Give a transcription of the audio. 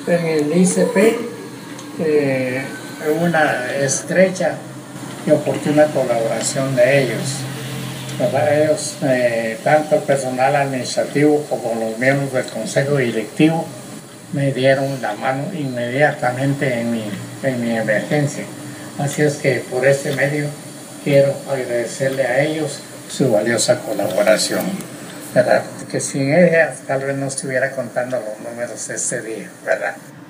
En el ICP, una estrecha y oportuna colaboración de ellos. Ellos, tanto el personal administrativo como los miembros del consejo directivo, me dieron la mano inmediatamente en mi emergencia. Así es que por este medio quiero agradecerle a ellos su valiosa colaboración, ¿verdad? Que sin ella tal vez no estuviera contando los números este día, ¿verdad?